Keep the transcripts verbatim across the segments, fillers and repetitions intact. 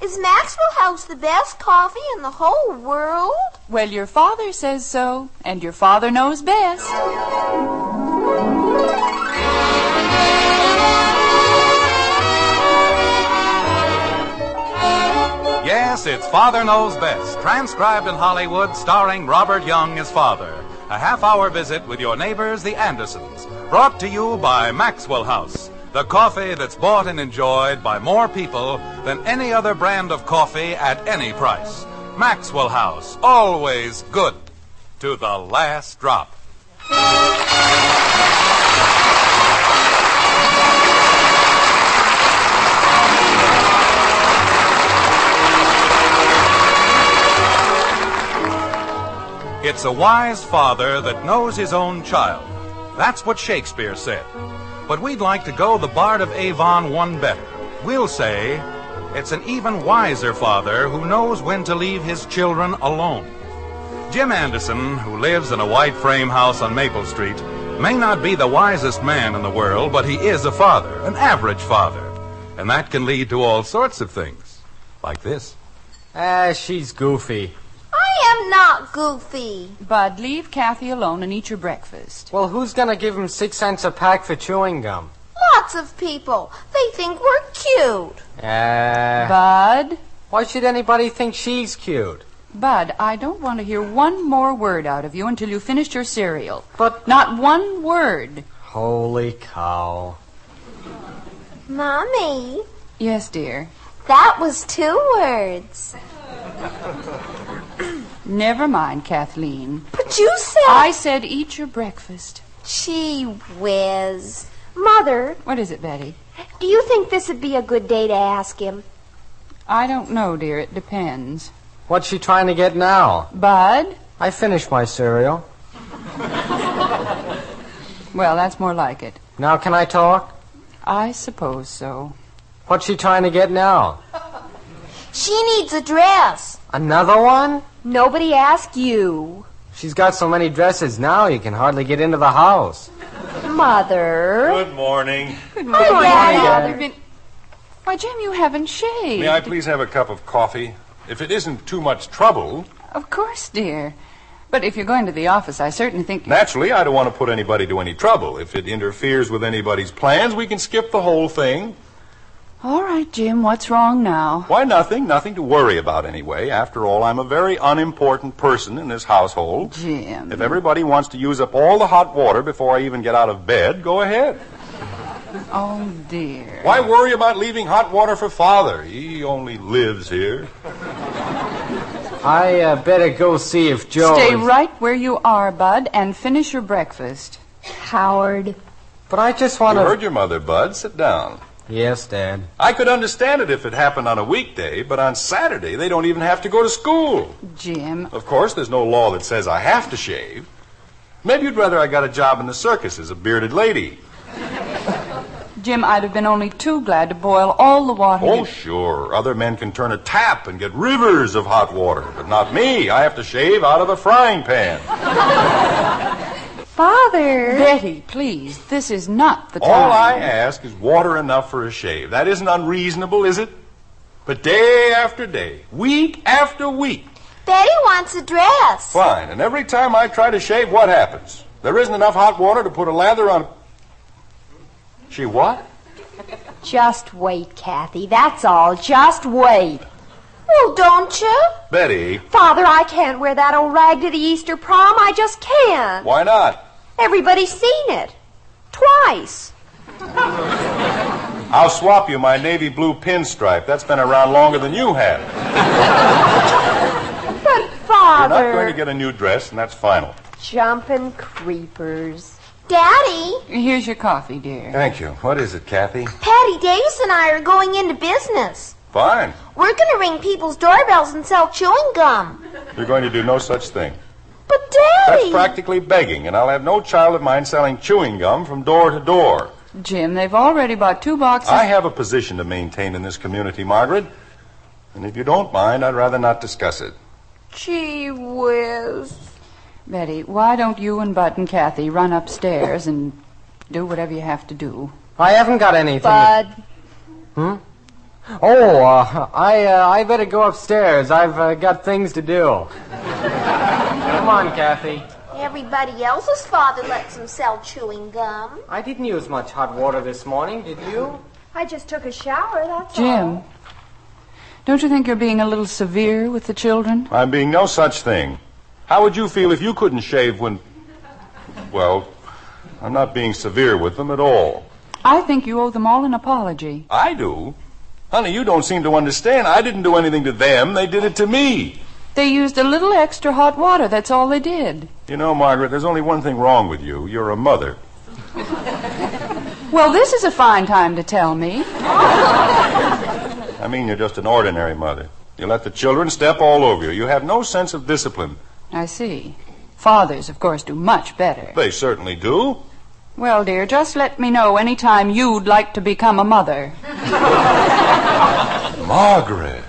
Is Maxwell House the best coffee in the whole world? Well, your father says so, and your father knows best. Yes, it's Father Knows Best, transcribed in Hollywood, starring Robert Young as father. A half-hour visit with your neighbors, the Andersons. Brought to you by Maxwell House, the coffee that's bought and enjoyed by more people than any other brand of coffee at any price. Maxwell House, always good to the last drop. It's a wise father that knows his own child. That's what Shakespeare said. But we'd like to go the Bard of Avon one better. We'll say it's an even wiser father who knows when to leave his children alone. Jim Anderson, who lives in a white frame house on Maple Street, may not be the wisest man in the world, but he is a father, an average father. And that can lead to all sorts of things, like this. Ah, she's goofy. I am not goofy. Bud, leave Kathy alone and eat your breakfast. Well, who's going to give him six cents a pack for chewing gum? Lots of people. They think we're cute. Uh, Bud? Why should anybody think she's cute? Bud, I don't want to hear one more word out of you until you finished your cereal. But... Not one word. Holy cow. Mommy. Yes, dear. That was two words. Never mind, Kathleen. But you said... I said eat your breakfast. Gee whiz. Mother, What is it, Betty? do you think this would be a good day to ask him? I don't know, dear. It depends. What's she trying to get now? Bud? I finished my cereal. Well, that's more like it. Now can I talk? I suppose so. What's she trying to get now? She needs a dress. Another one? Nobody asked you. She's got so many dresses now you can hardly get into the house. Mother. Good morning. Good morning, Daddy. Father. Been... Why, Jim, you haven't shaved. May I please have a cup of coffee? If it isn't too much trouble. Of course, dear. But if you're going to the office, I certainly think... Naturally, I don't want to put anybody to any trouble. If it interferes with anybody's plans, we can skip the whole thing. All right, Jim, what's wrong now? Why, nothing. Nothing to worry about anyway. After all, I'm a very unimportant person in this household. Jim. If everybody wants to use up all the hot water before I even get out of bed, go ahead. Oh, dear. Why worry about leaving hot water for Father? He only lives here. I uh, better go see if Joe... Stay is... right where you are, Bud, and finish your breakfast. Howard. But I just want You to... heard your mother, Bud. Sit down. Yes, Dad. I could understand it if it happened on a weekday, but on Saturday they don't even have to go to school. Jim. Of course, there's no law that says I have to shave. Maybe you'd rather I got a job in the circus as a bearded lady. Jim, I'd have been only too glad to boil all the water. Oh, you... sure. Other men can turn a tap and get rivers of hot water, but not me. I have to shave out of a frying pan. Father. Betty, please, this is not the time. All I ask is water enough for a shave. That isn't unreasonable, is it? But day after day, week after week. Betty wants a dress. Fine. And every time I try to shave, what happens? There isn't enough hot water to put a lather on... She what? Just wait, Kathy. That's all. Just wait. Well, don't you? Betty. Father, I can't wear that old rag to the Easter prom. I just can't. Why not? Everybody's seen it. Twice. I'll swap you my navy blue pinstripe. That's been around longer than you have. But, Father... You're not going to get a new dress, and that's final. Jumping creepers. Daddy. Here's your coffee, dear. Thank you. What is it, Kathy? Patty Davis and I are going into business. Fine. We're going to ring people's doorbells and sell chewing gum. You're going to do no such thing. But, Daddy... That's practically begging, and I'll have no child of mine selling chewing gum from door to door. Jim, they've already bought two boxes... I have a position to maintain in this community, Margaret. And if you don't mind, I'd rather not discuss it. Gee whiz. Betty, why don't you and Bud and Kathy run upstairs and do whatever you have to do? I haven't got anything... Bud. Hmm? Oh, uh, I uh, I better go upstairs. I've uh, got things to do. Come on, Kathy. Everybody else's father lets them sell chewing gum. I didn't use much hot water this morning, did you? I just took a shower, that's Jim, all. don't you think you're being a little severe with the children? I'm being no such thing. How would you feel if you couldn't shave when... Well, I'm not being severe with them at all. I think you owe them all an apology. I do? Honey, you don't seem to understand. I didn't do anything to them. They did it to me. They used a little extra hot water, that's all they did. You know, Margaret, there's only one thing wrong with you. You're a mother. Well, this is a fine time to tell me. I mean, you're just an ordinary mother. You let the children step all over you. You have no sense of discipline. I see. Fathers, of course, do much better. They certainly do. Well, dear, just let me know any time you'd like to become a mother. Margaret.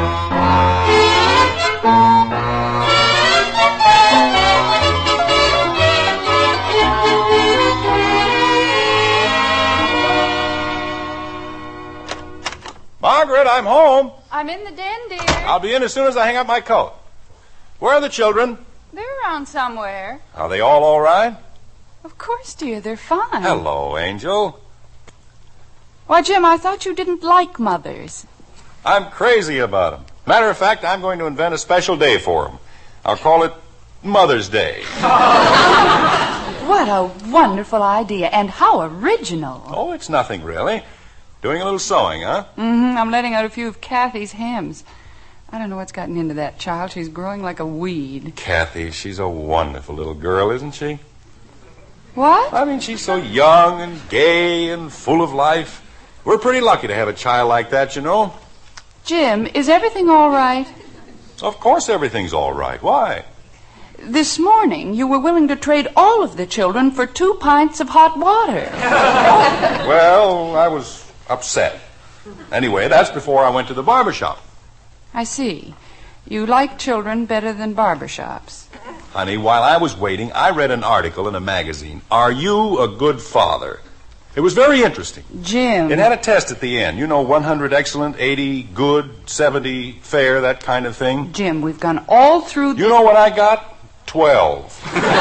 Margaret, I'm home. I'm in the den, dear. I'll be in as soon as I hang up my coat. Where are the children? They're around somewhere. Are they all all right? Of course, dear, they're fine. Hello, Angel. Why, Jim, I thought you didn't like mothers. I'm crazy about them. Matter of fact, I'm going to invent a special day for them. I'll call it Mother's Day. What a wonderful idea, and how original. Oh, it's nothing, really. Doing a little sewing, huh? Mm-hmm. I'm letting out a few of Kathy's hems. I don't know what's gotten into that child. She's growing like a weed. Kathy, she's a wonderful little girl, isn't she? What? I mean, she's so young and gay and full of life. We're pretty lucky to have a child like that, you know. Jim, is everything all right? Of course everything's all right. Why? This morning, you were willing to trade all of the children for two pints of hot water. Well, I was upset. Anyway, that's before I went to the barber shop. I see. You like children better than barbershops. Honey, while I was waiting, I read an article in a magazine. Are you a good father? It was very interesting. Jim. It had a test at the end. You know, one hundred excellent, eighty good, seventy fair, that kind of thing. Jim, we've gone all through... You know what I got? Twelve.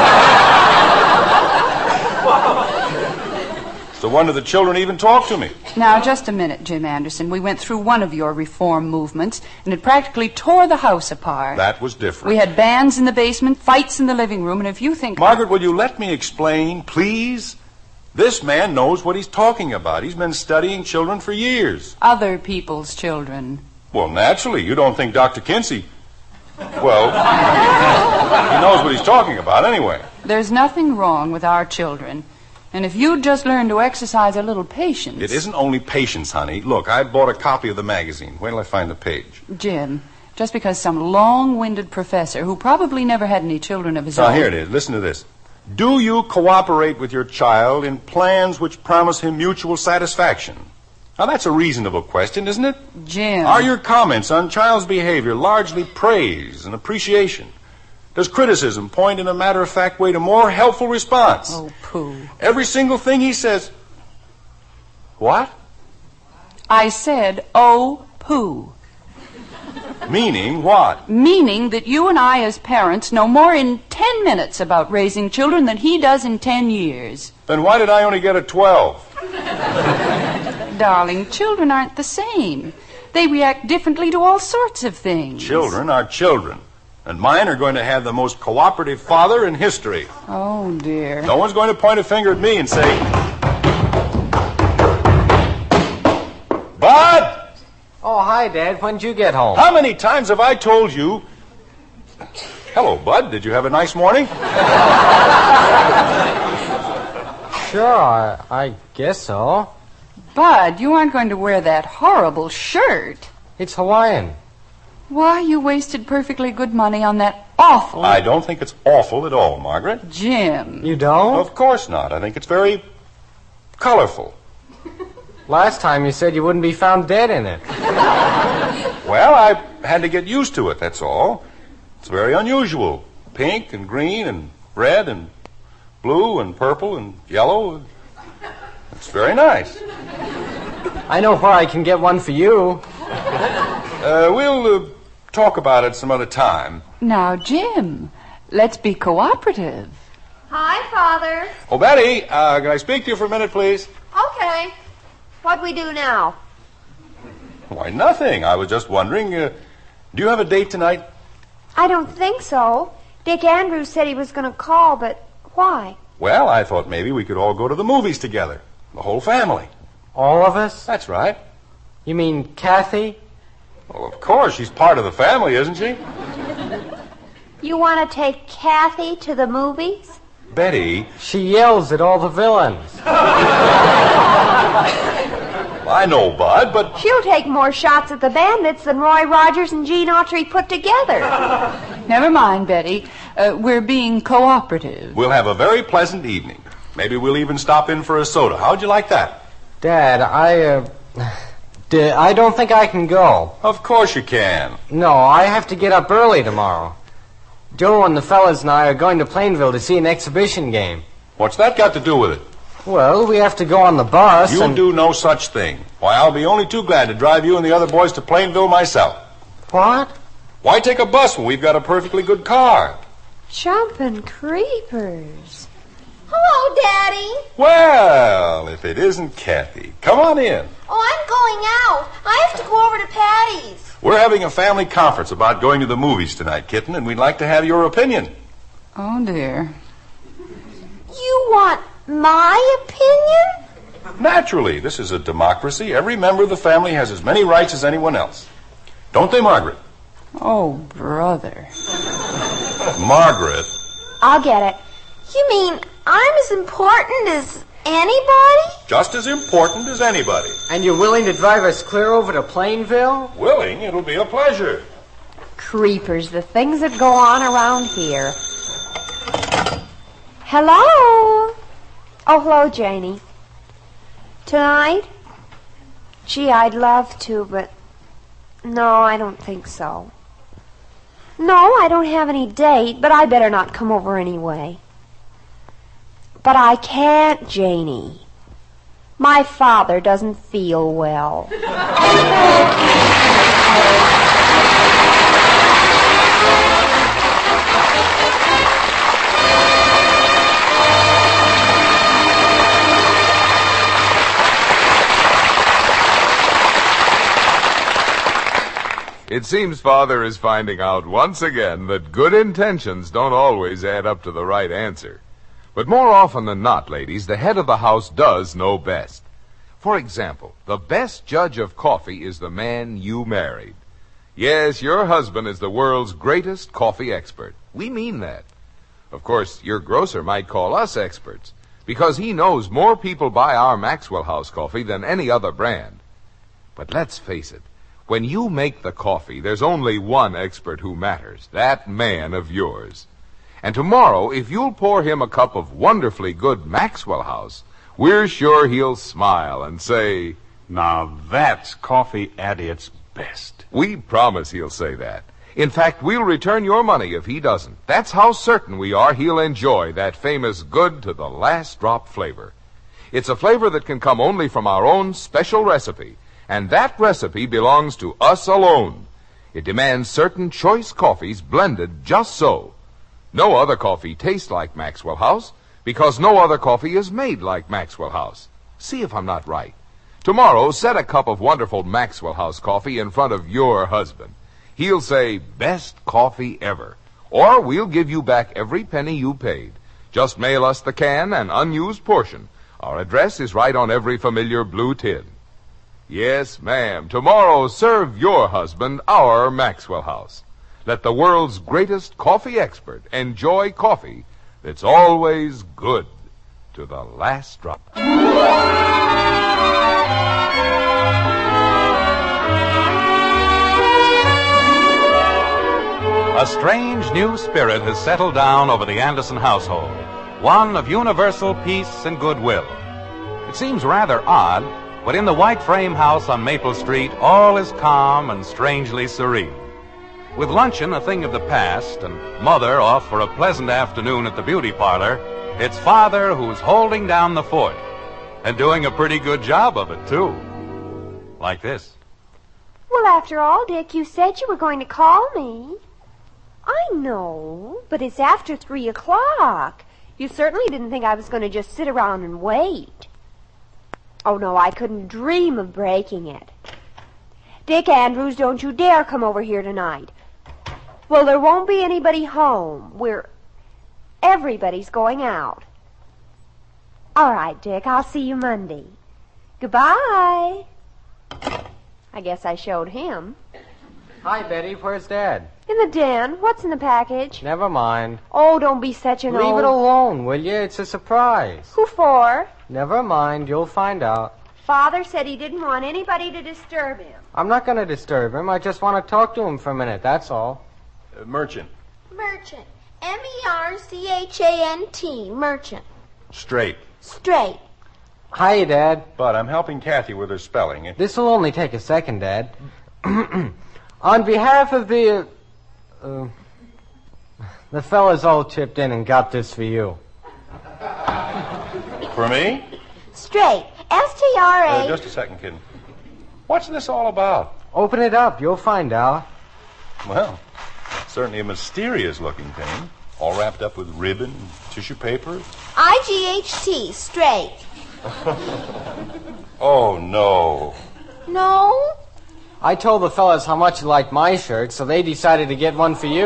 It's a wonder the children even talk to me. Now, just a minute, Jim Anderson. We went through one of your reform movements, and it practically tore the house apart. That was different. We had bands in the basement, fights in the living room, and if you think... Margaret, will you let me explain, please? This man knows what he's talking about. He's been studying children for years. Other people's children. Well, naturally. You don't think Doctor Kinsey... Well, he knows what he's talking about anyway. There's nothing wrong with our children. And if you'd just learn to exercise a little patience... It isn't only patience, honey. Look, I bought a copy of the magazine. Wait till I find the page. Jim, just because some long-winded professor who probably never had any children of his Now, own... here it is. Listen to this. Do you cooperate with your child in plans which promise him mutual satisfaction? Now, that's a reasonable question, isn't it? Jim... Are your comments on child's behavior largely praise and appreciation? Does criticism point in a matter-of-fact way to more helpful response? Oh, pooh. Every single thing he says... What? I said, oh, pooh. Meaning what? Meaning that you and I as parents know more in ten minutes about raising children than he does in ten years. Then why did I only get a twelve? Darling, children aren't the same. They react differently to all sorts of things. Children are children. And mine are going to have the most cooperative father in history. Oh, dear. No one's going to point a finger at me and say, Bud! Oh, hi, Dad. When did you get home? How many times have I told you... Hello, Bud. Did you have a nice morning? Sure, I, I guess so. Bud, you aren't going to wear that horrible shirt. It's Hawaiian. Why, you wasted perfectly good money on that awful... I don't think it's awful at all, Margaret. Jim. You don't? Of course not. I think it's very colorful. Last time you said you wouldn't be found dead in it. Well, I had to get used to it, that's all. It's very unusual. Pink and green and red and blue and purple and yellow. It's very nice. I know where I can get one for you. Uh, we'll uh, talk about it some other time. Now, Jim, let's be cooperative. Hi, Father. Oh, Betty, uh, can I speak to you for a minute, please? Okay. What we do now? Why, nothing. I was just wondering, uh, do you have a date tonight? I don't think so. Dick Andrews said he was going to call, but why? Well, I thought maybe we could all go to the movies together. The whole family. All of us? That's right. You mean Kathy? Well, of course, she's part of the family, isn't she? You want to take Kathy to the movies? Betty. She yells at all the villains. I know, Bud, but... She'll take more shots at the bandits than Roy Rogers and Gene Autry put together. Never mind, Betty. Uh, we're being cooperative. We'll have a very pleasant evening. Maybe we'll even stop in for a soda. How'd you like that? Dad, I, uh... D- I don't think I can go. Of course you can. No, I have to get up early tomorrow. Joe and the fellas and I are going to Plainville to see an exhibition game. What's that got to do with it? Well, we have to go on the bus. You'll and... do no such thing. Why, I'll be only too glad to drive you and the other boys to Plainville myself. What? Why take a bus when we've got a perfectly good car? Jumping creepers. Hello, Daddy. Well, if it isn't Kathy. Come on in. Oh, I'm going out. I have to go over to Patty's. We're having a family conference about going to the movies tonight, kitten, and we'd like to have your opinion. Oh, dear. You want my opinion? Naturally, this is a democracy. Every member of the family has as many rights as anyone else. Don't they, Margaret? Oh, brother. Margaret. I'll get it. You mean I'm as important as anybody? Just as important as anybody. And you're willing to drive us clear over to Plainville? Willing, it'll be a pleasure. Creepers, the things that go on around here. Hello? Oh, hello, Janie. Tonight? Gee, I'd love to, but no, I don't think so. No, I don't have any date, but I better not come over anyway. But I can't, Janie. My father doesn't feel well. It seems Father is finding out once again that good intentions don't always add up to the right answer. But more often than not, ladies, the head of the house does know best. For example, the best judge of coffee is the man you married. Yes, your husband is the world's greatest coffee expert. We mean that. Of course, your grocer might call us experts, because he knows more people buy our Maxwell House coffee than any other brand. But let's face it, when you make the coffee, there's only one expert who matters, that man of yours. And tomorrow, if you'll pour him a cup of wonderfully good Maxwell House, we're sure he'll smile and say, "Now that's coffee at its best." We promise he'll say that. In fact, we'll return your money if he doesn't. That's how certain we are he'll enjoy that famous good to the last drop flavor. It's a flavor that can come only from our own special recipe, and that recipe belongs to us alone. It demands certain choice coffees blended just so. No other coffee tastes like Maxwell House, because no other coffee is made like Maxwell House. See if I'm not right. Tomorrow, set a cup of wonderful Maxwell House coffee in front of your husband. He'll say, "Best coffee ever." Or we'll give you back every penny you paid. Just mail us the can and unused portion. Our address is right on every familiar blue tin. Yes, ma'am. Tomorrow, serve your husband our Maxwell House. Let the world's greatest coffee expert enjoy coffee that's always good to the last drop. A strange new spirit has settled down over the Anderson household, one of universal peace and goodwill. It seems rather odd, but in the white frame house on Maple Street, all is calm and strangely serene. With luncheon a thing of the past and Mother off for a pleasant afternoon at the beauty parlor, it's Father who's holding down the fort, and doing a pretty good job of it, too. Like this. Well, after all, Dick, you said you were going to call me. I know, but it's after three o'clock. You certainly didn't think I was going to just sit around and wait. Oh, no, I couldn't dream of breaking it. Dick Andrews, don't you dare come over here tonight. Well, there won't be anybody home. We're... Everybody's going out. All right, Dick, I'll see you Monday. Goodbye. I guess I showed him. Hi, Betty. Where's Dad? In the den. What's in the package? Never mind. Oh, don't be such an Leave old... it alone, will you? It's a surprise. Who for? Never mind. You'll find out. Father said he didn't want anybody to disturb him. I'm not going to disturb him. I just want to talk to him for a minute, that's all. Uh, merchant. Merchant. M E R C H A N T. Merchant. Straight. Straight. Hi, Dad. But I'm helping Kathy with her spelling. It- This will only take a second, Dad. On behalf of the... Uh, uh, the fellas all chipped in and got this for you. For me? Straight. S T R A. Uh, just a second, kid. What's this all about? Open it up. You'll find out. Well, certainly a mysterious-looking thing. All wrapped up with ribbon and tissue paper. I G H T. Straight. Oh, no. No? I told the fellas how much you liked my shirt, so they decided to get one for you.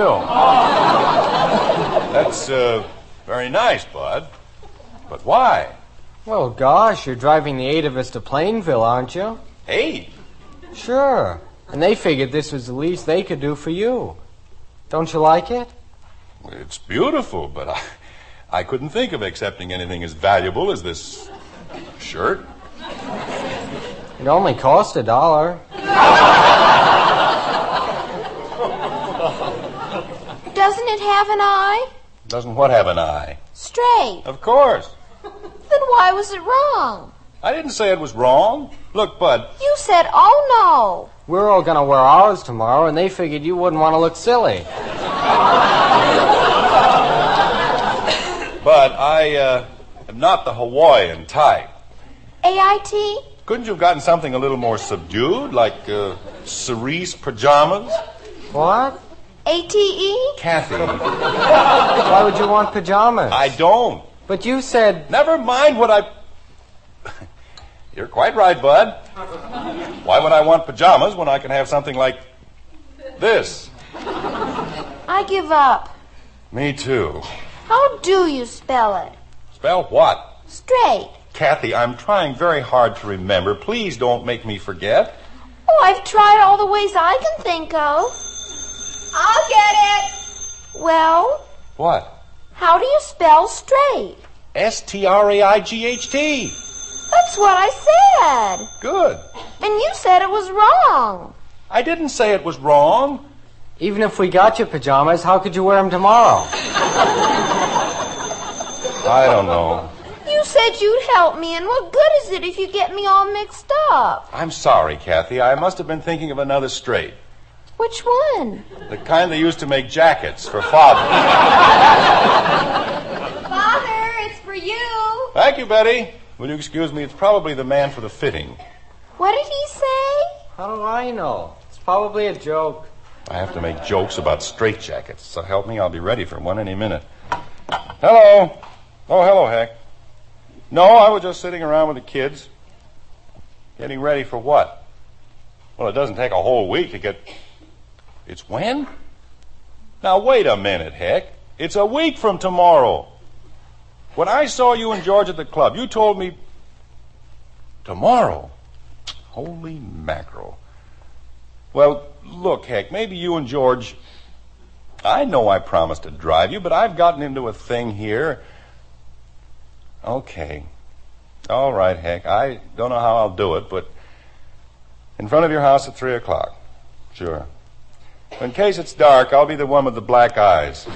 That's, uh, very nice, Bud. But why? Well, gosh, you're driving the eight of us to Plainville, aren't you? Eight? Sure. And they figured this was the least they could do for you. Don't you like it? It's beautiful, but I, I couldn't think of accepting anything as valuable as this shirt. It only cost a dollar. Doesn't it have an eye? Doesn't what have an eye? Straight. Of course. Then why was it wrong? I didn't say it was wrong. Look, Bud. You said, oh, no. We're all going to wear ours tomorrow, and they figured you wouldn't want to look silly. But I, uh, am not the Hawaiian type. A I T? Couldn't you have gotten something a little more subdued, like, uh, cerise pajamas? What? A T E? Kathy. Why would you want pajamas? I don't. But you said... Never mind what I... You're quite right, Bud. Why would I want pajamas when I can have something like this? I give up. Me too. How do you spell it? Spell what? Straight. Kathy, I'm trying very hard to remember. Please don't make me forget. Oh, I've tried all the ways I can think of. I'll get it. Well? What? How do you spell straight? S T R A I G H T. That's what I said. Good. And you said it was wrong. I didn't say it was wrong. Even if we got you pajamas, how could you wear them tomorrow? I don't know. You said you'd help me, and what good is it if you get me all mixed up? I'm sorry, Kathy. I must have been thinking of another straight. Which one? The kind they used to make jackets for fathers. Father, it's for you. Thank you, Betty. Will you excuse me? It's probably the man for the fitting. What did he say? How do I know? It's probably a joke. I have to make jokes about straitjackets, so help me, I'll be ready for one any minute. Hello. Oh, hello, Heck. No, I was just sitting around with the kids. Getting ready for what? Well, it doesn't take a whole week to get... It's when? Now, wait a minute, Heck. It's a week from tomorrow. When I saw you and George at the club, you told me... Tomorrow? Holy mackerel. Well, look, Heck, maybe you and George... I know I promised to drive you, but I've gotten into a thing here. Okay. All right, Heck. I don't know how I'll do it, but in front of your house at three o'clock. Sure. In case it's dark, I'll be the one with the black eyes.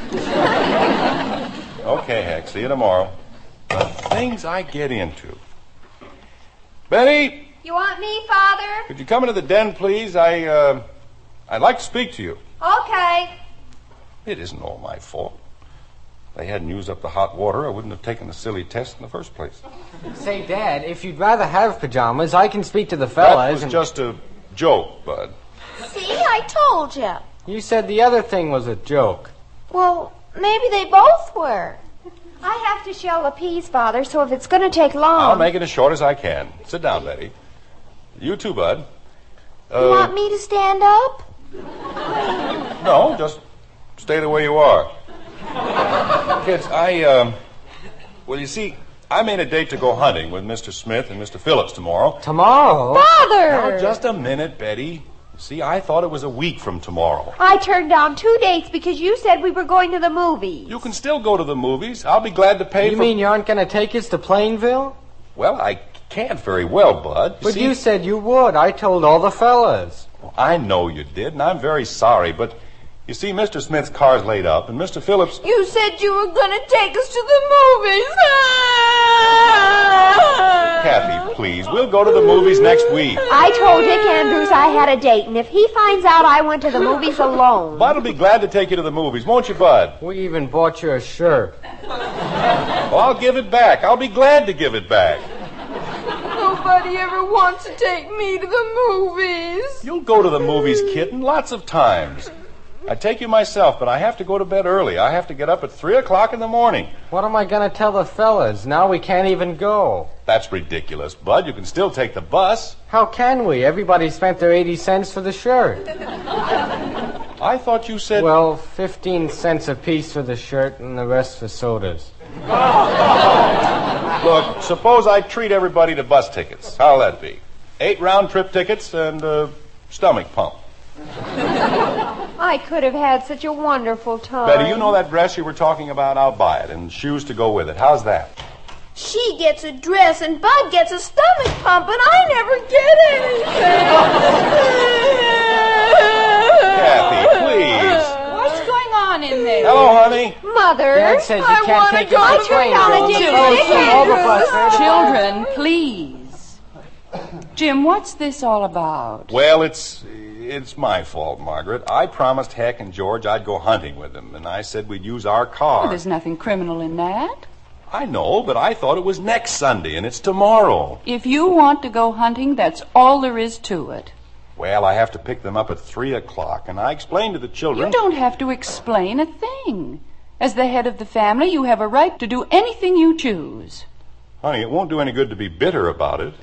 Okay, Heck. See you tomorrow. The things I get into. Betty! You want me, Father? Could you come into the den, please? I, uh, I'd like to speak to you. Okay. It isn't all my fault. If they hadn't used up the hot water, I wouldn't have taken the silly test in the first place. Say, Dad, if you'd rather have pajamas, I can speak to the fellas. That was and... just a joke, Bud. See, I told you. You said the other thing was a joke. Well, maybe they both were. I have to shell the peas, Father, so if it's going to take long... I'll make it as short as I can. Sit down, Betty. You too, Bud. Uh, you want me to stand up? No, just stay the way you are. Kids, I, um... Well, you see, I made a date to go hunting with Mister Smith and Mister Phillips tomorrow. Tomorrow? Father! Now, just a minute, Betty. See, I thought it was a week from tomorrow. I turned down two dates because you said we were going to the movies. You can still go to the movies. I'll be glad to pay you for... You mean you aren't going to take us to Plainville? Well, I can't very well, Bud. You but see... you said you would. I told all the fellas. Well, I know you did, and I'm very sorry, but... You see, Mister Smith's car's laid up, and Mister Phillips... You said you were going to take us to the movies. Kathy, please. We'll go to the movies next week. I told Dick Andrews I had a date, and if he finds out I went to the movies alone... Bud'll be glad to take you to the movies, won't you, Bud? We even bought you a shirt. Well, I'll give it back. I'll be glad to give it back. Nobody ever wants to take me to the movies. You'll go to the movies, kitten, lots of times. I take you myself, but I have to go to bed early. I have to get up at three o'clock in the morning. What am I going to tell the fellas? Now we can't even go. That's ridiculous, Bud. You can still take the bus. How can we? Everybody spent their eighty cents for the shirt. I thought you said... Well, fifteen cents apiece for the shirt and the rest for sodas. Look, suppose I treat everybody to bus tickets. How'll that be? Eight round-trip tickets and a stomach pump. I could have had such a wonderful time. Betty, you know that dress you were talking about? I'll buy it, and shoes to go with it. How's that? She gets a dress and Bud gets a stomach pump, and I never get anything. Kathy, please. What's going on in there? Hello, honey. Mother, Dad says you I can't wanna take go us to to Plainville. College Oh, Dick see, all the Andrews. bus. Children, please. Jim, what's this all about? Well, it's it's my fault, Margaret. I promised Heck and George I'd go hunting with them, and I said we'd use our car. Well, there's nothing criminal in that. I know, but I thought it was next Sunday, and it's tomorrow. If you want to go hunting, that's all there is to it. Well, I have to pick them up at three o'clock, and I explained to the children... You don't have to explain a thing. As the head of the family, you have a right to do anything you choose. Honey, it won't do any good to be bitter about it.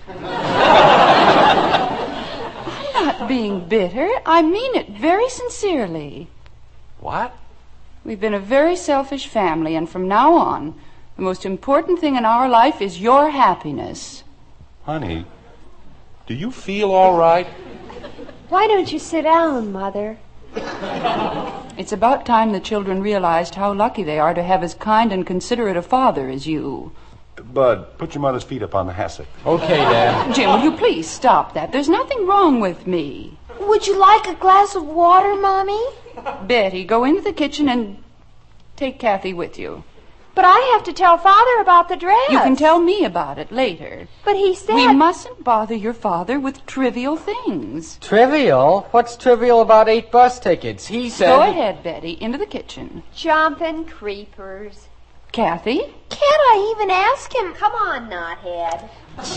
I'm not being bitter. I mean it very sincerely. What? We've been a very selfish family, and from now on, the most important thing in our life is your happiness. Honey, do you feel all right? Why don't you sit down, Mother? It's about time the children realized how lucky they are to have as kind and considerate a father as you. Bud, put your mother's feet up on the hassock. Okay, Dad. Jim, will you please stop that? There's nothing wrong with me. Would you like a glass of water, Mommy? Betty, go into the kitchen and take Kathy with you. But I have to tell Father about the dress. You can tell me about it later. But he said... We mustn't bother your father with trivial things. Trivial? What's trivial about eight bus tickets? He said... Go ahead, Betty, into the kitchen. Jumping creepers. Kathy? Can't I even ask him? Come on, knothead.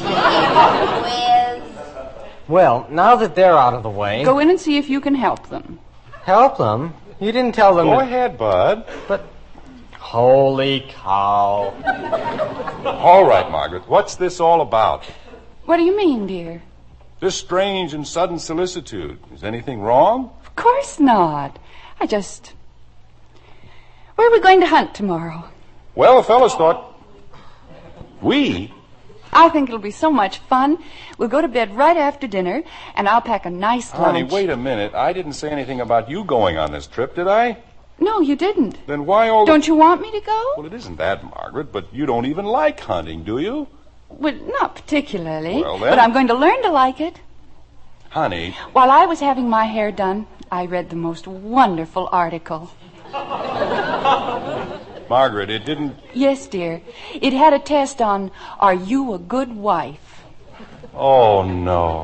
Gee whiz. Well, now that they're out of the way... Go in and see if you can help them. Help them? You didn't tell them... Go to... ahead, Bud. But... Holy cow. All right, Margaret. What's this all about? What do you mean, dear? This strange and sudden solicitude. Is anything wrong? Of course not. I just... Where are we going to hunt tomorrow? Well, the fellas thought... We? I think it'll be so much fun. We'll go to bed right after dinner, and I'll pack a nice lunch. Honey, wait a minute. I didn't say anything about you going on this trip, did I? No, you didn't. Then why all the... Don't you want me to go? Well, it isn't that, Margaret, but you don't even like hunting, do you? Well, not particularly. Well, then- But I'm going to learn to like it. Honey, While I was having my hair done, I read the most wonderful article. Margaret, it didn't... Yes, dear. It had a test on, are you a good wife? Oh, no.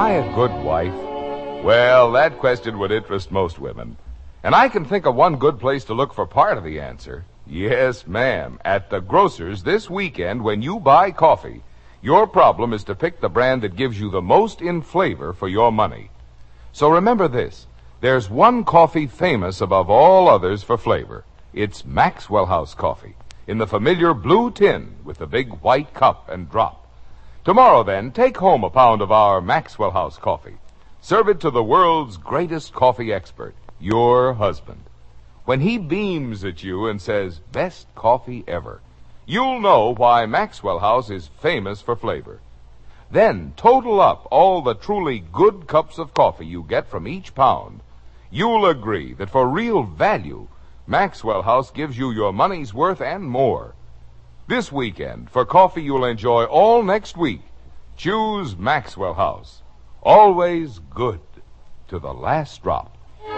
I a good wife? Well, that question would interest most women. And I can think of one good place to look for part of the answer. Yes, ma'am. At the grocer's this weekend, when you buy coffee, your problem is to pick the brand that gives you the most in flavor for your money. So remember this. There's one coffee famous above all others for flavor. It's Maxwell House coffee, in the familiar blue tin with the big white cup and drop. Tomorrow, then, take home a pound of our Maxwell House coffee. Serve it to the world's greatest coffee expert, your husband. When he beams at you and says, "Best coffee ever," you'll know why Maxwell House is famous for flavor. Then total up all the truly good cups of coffee you get from each pound. You'll agree that for real value, Maxwell House gives you your money's worth and more. This weekend, for coffee you'll enjoy all next week, choose Maxwell House. Always good to the last drop.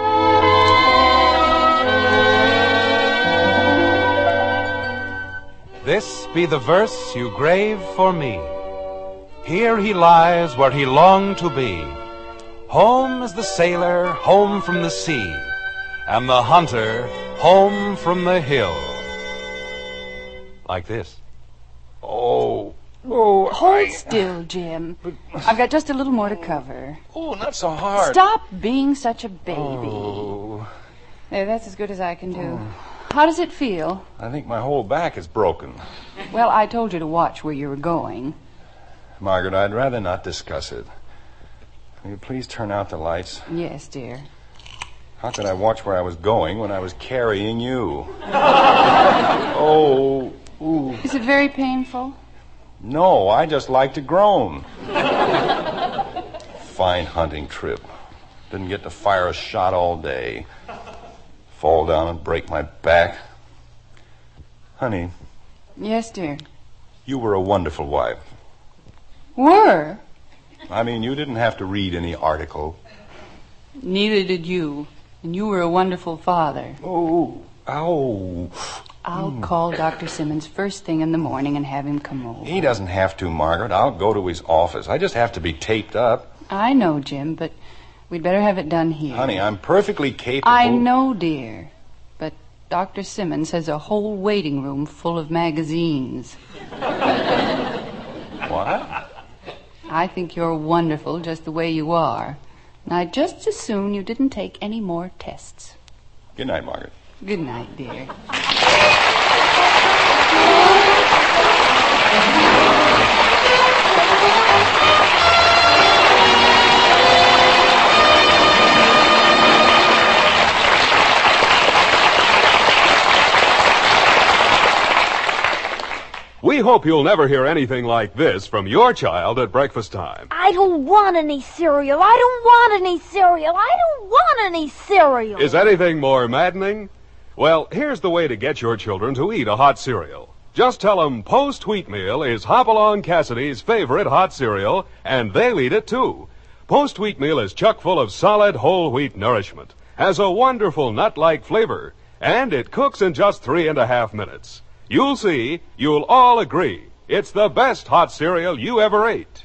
This be the verse you grave for me. Here he lies where he longed to be. Home is the sailor home from the sea, and the hunter home from the hill. Like this. Oh, oh, Hold I... still, Jim. I've got just a little more to cover. Oh, not so hard. Stop being such a baby. Oh. There, that's as good as I can do. How does it feel? I think my whole back is broken. Well, I told you to watch where you were going. Margaret, I'd rather not discuss it. Will you please turn out the lights? Yes, dear. How could I watch where I was going when I was carrying you? Oh, ooh. Is it very painful? No, I just like to groan. Fine hunting trip. Didn't get to fire a shot all day. Fall down and break my back. Honey. Yes, dear. You were a wonderful wife. Were? I mean, you didn't have to read any article. Neither did you. And you were a wonderful father. Oh, ow. I'll mm. call Doctor Simmons first thing in the morning and have him come over. He doesn't have to, Margaret. I'll go to his office. I just have to be taped up. I know, Jim, but we'd better have it done here. Honey, I'm perfectly capable. I know, dear. But Doctor Simmons has a whole waiting room full of magazines. What? I think you're wonderful just the way you are. And I'd just as soon you didn't take any more tests. Good night, Margaret. Good night, dear. We hope you'll never hear anything like this from your child at breakfast time. I don't want any cereal. I don't want any cereal. I don't want any cereal. Is anything more maddening? Well, here's the way to get your children to eat a hot cereal. Just tell them Post Wheatmeal is Hopalong Cassidy's favorite hot cereal, and they'll eat it too. Post Wheatmeal is chock full of solid whole wheat nourishment, has a wonderful nut-like flavor, and it cooks in just three and a half minutes. You'll see, you'll all agree, it's the best hot cereal you ever ate.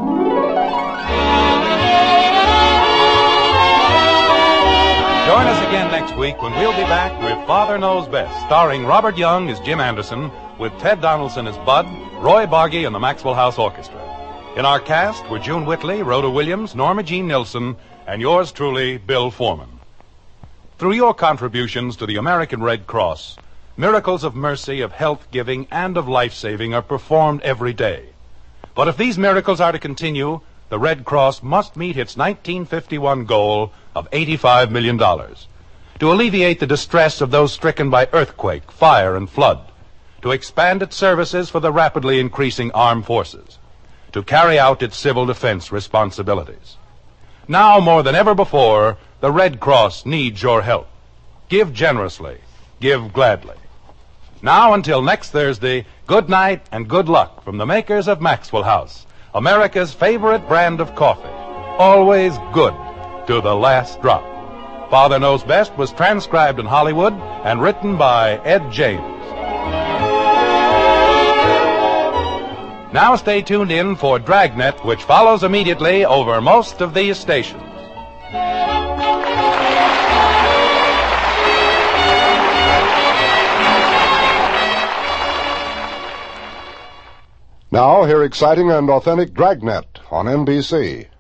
Join us again next week when we'll be back with Father Knows Best, starring Robert Young as Jim Anderson, with Ted Donaldson as Bud, Roy Boggy and the Maxwell House Orchestra. In our cast were June Whitley, Rhoda Williams, Norma Jean Nilsson, and yours truly, Bill Foreman. Through your contributions to the American Red Cross, miracles of mercy, of health-giving, and of life-saving are performed every day. But if these miracles are to continue, the Red Cross must meet its nineteen fifty-one goal of eighty-five million dollars. To alleviate the distress of those stricken by earthquake, fire, and flood. To expand its services for the rapidly increasing armed forces. To carry out its civil defense responsibilities. Now more than ever before, the Red Cross needs your help. Give generously. Give gladly. Now, until next Thursday, good night and good luck from the makers of Maxwell House, America's favorite brand of coffee. Always good to the last drop. Father Knows Best was transcribed in Hollywood and written by Ed James. Now stay tuned in for Dragnet, which follows immediately over most of these stations. Now, hear exciting and authentic Dragnet on N B C.